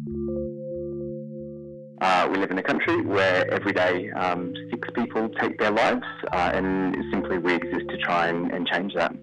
We live in a country where every day 6 people take their lives, and simply we exist to try and change that.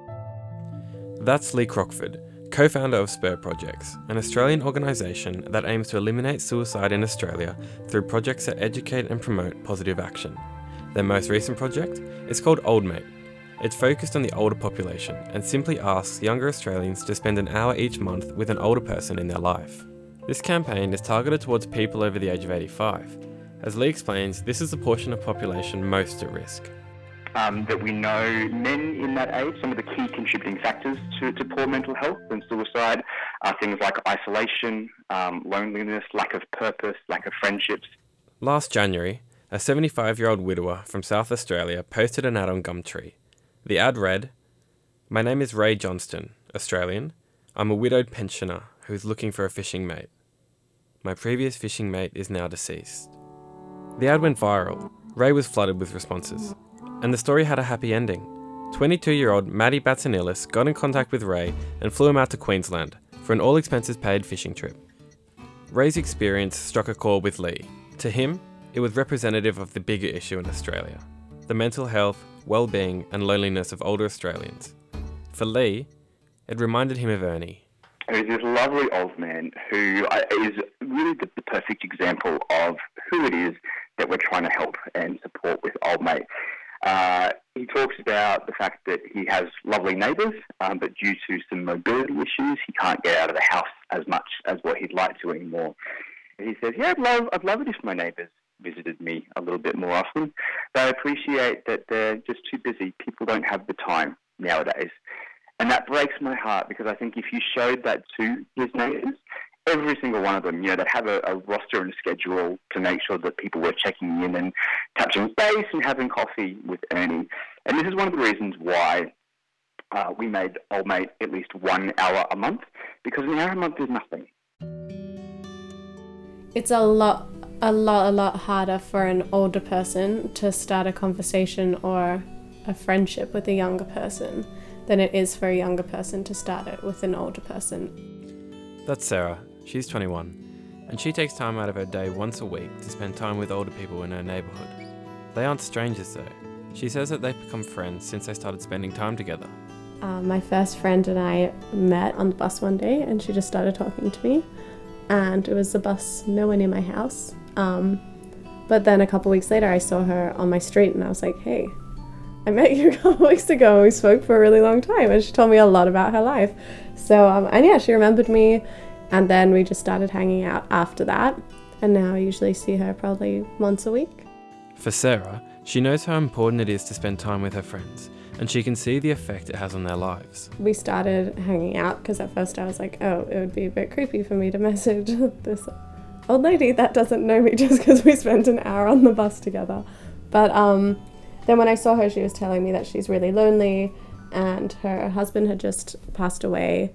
That's Lee Crockford, co-founder of Spur Projects, an Australian organisation that aims to eliminate suicide in Australia through projects that educate and promote positive action. Their most recent project is called Old Mate. It's focused on the older population and simply asks younger Australians to spend an hour each month with an older person in their life. This campaign is targeted towards people over the age of 85. As Lee explains, this is the portion of population most at risk. That we know men in that age, some of the key contributing factors to poor mental health and suicide are things like isolation, loneliness, lack of purpose, lack of friendships. Last January, a 75-year-old widower from South Australia posted an ad on Gumtree. The ad read, "My name is Ray Johnston, Australian. I'm a widowed pensioner who is looking for a fishing mate. My previous fishing mate is now deceased." The ad went viral. Ray was flooded with responses. And the story had a happy ending. 22-year-old Maddie Batsanilis got in contact with Ray and flew him out to Queensland for an all-expenses-paid fishing trip. Ray's experience struck a chord with Lee. To him, it was representative of the bigger issue in Australia, the mental health, well-being and loneliness of older Australians. For Lee, it reminded him of Ernie. He's this lovely old man who is really the perfect example of who it is that we're trying to help and support with Old Mate. He talks about the fact that he has lovely neighbours, but due to some mobility issues, he can't get out of the house as much as what he'd like to anymore. He says, "Yeah, I'd love it if my neighbours visited me a little bit more often, but I appreciate that they're just too busy. People don't have the time nowadays." And that breaks my heart, because I think if you showed that to his neighbours, every single one of them, they'd have a roster and a schedule to make sure that people were checking in and touching base and having coffee with Ernie. And this is one of the reasons why we made Old Mate at least 1 hour a month, because an hour a month is nothing. It's a lot harder for an older person to start a conversation or a friendship with a younger person than it is for a younger person to start it with an older person. That's Sarah. She's 21, and she takes time out of her day once a week to spend time with older people in her neighbourhood. They aren't strangers though. She says that they've become friends since they started spending time together. My first friend and I met on the bus one day, and she just started talking to me, and it was the bus nowhere near my house. But then a couple weeks later I saw her on my street, and I was like, "Hey, I met you a couple weeks ago and we spoke for a really long time," and she told me a lot about her life. So, and yeah, she remembered me, and then we just started hanging out after that, and now I usually see her probably once a week. For Sarah, she knows how important it is to spend time with her friends, and she can see the effect it has on their lives. We started hanging out because at first I was like, oh, it would be a bit creepy for me to message this old lady that doesn't know me just because we spent an hour on the bus together. But then when I saw her, she was telling me that she's really lonely and her husband had just passed away.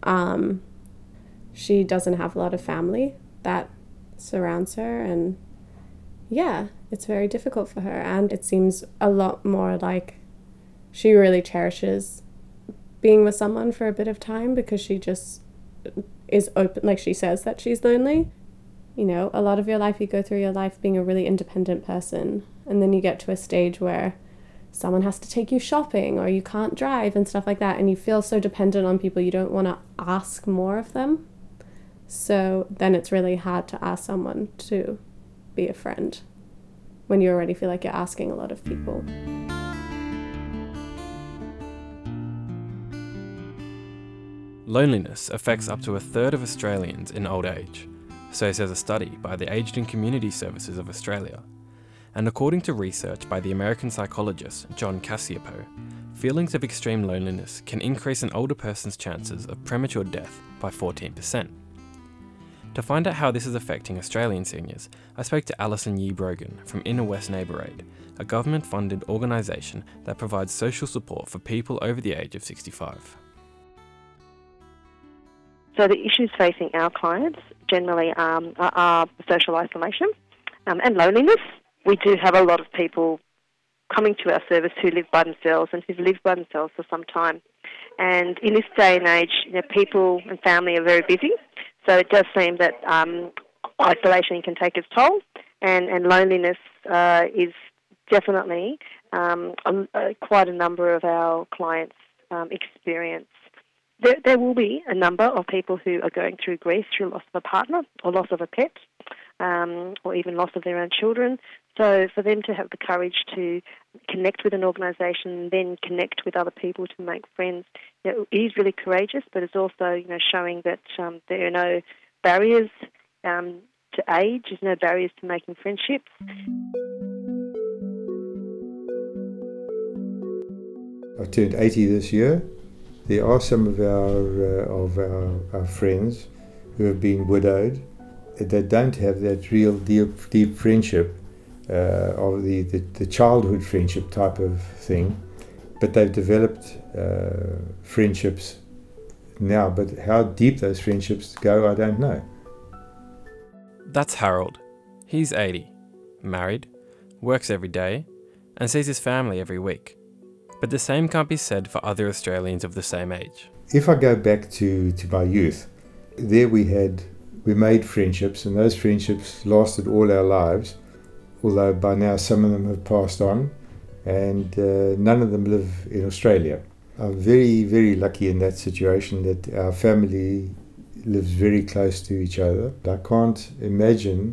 She doesn't have a lot of family that surrounds her, and yeah, it's very difficult for her, and it seems a lot more like she really cherishes being with someone for a bit of time because she just is open, like she says that she's lonely. You know, a lot of your life, you go through your life being a really independent person, and then you get to a stage where someone has to take you shopping or you can't drive and stuff like that, and you feel so dependent on people you don't want to ask more of them. So then it's really hard to ask someone to be a friend when you already feel like you're asking a lot of people. Loneliness affects up to a third of Australians in old age, so says a study by the Aged and Community Services of Australia. And according to research by the American psychologist John Cacioppo, feelings of extreme loneliness can increase an older person's chances of premature death by 14%. To find out how this is affecting Australian seniors, I spoke to Alison Yee Brogan from Inner West Neighbour Aid, a government-funded organisation that provides social support for people over the age of 65. So the issues facing our clients generally are social isolation and loneliness. We do have a lot of people coming to our service who live by themselves and who've lived by themselves for some time. And in this day and age, people and family are very busy. So it does seem that isolation can take its toll, and loneliness is definitely quite a number of our clients experience. There will be a number of people who are going through grief through loss of a partner or loss of a pet, or even loss of their own children. So for them to have the courage to connect with an organisation, then connect with other people to make friends, it is really courageous, but it's also showing that there are no barriers to age, there's no barriers to making friendships. I've turned 80 this year. There are some of our friends who have been widowed that don't have that real deep friendship of the childhood friendship type of thing, but they've developed friendships now. But how deep those friendships go, I don't know. That's Harold. He's 80, married, works every day, and sees his family every week. But the same can't be said for other Australians of the same age. If I go back to my youth, there we made friendships, and those friendships lasted all our lives, although by now some of them have passed on, and none of them live in Australia. I'm very, very lucky in that situation that our family lives very close to each other. I can't imagine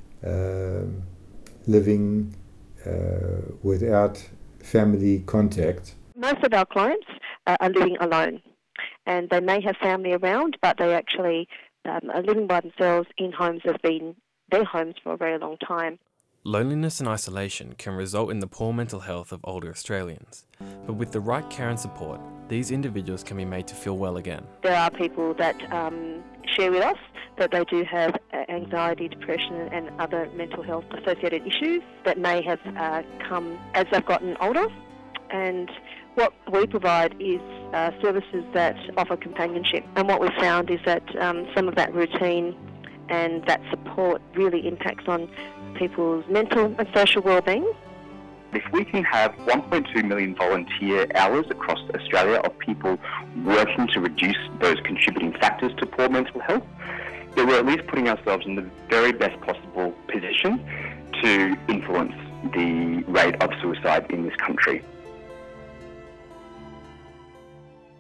living without family contact. Most of our clients are living alone, and they may have family around, but they actually are living by themselves in homes that have been their homes for a very long time. Loneliness and isolation can result in the poor mental health of older Australians, but with the right care and support, these individuals can be made to feel well again. There are people that share with us that they do have anxiety, depression and other mental health associated issues that may have come as they've gotten older, and what we provide is services that offer companionship, and what we've found is that some of that routine and that support really impacts on people's mental and social well-being. If we can have 1.2 million volunteer hours across Australia of people working to reduce those contributing factors to poor mental health, then we're at least putting ourselves in the very best possible position to influence the rate of suicide in this country.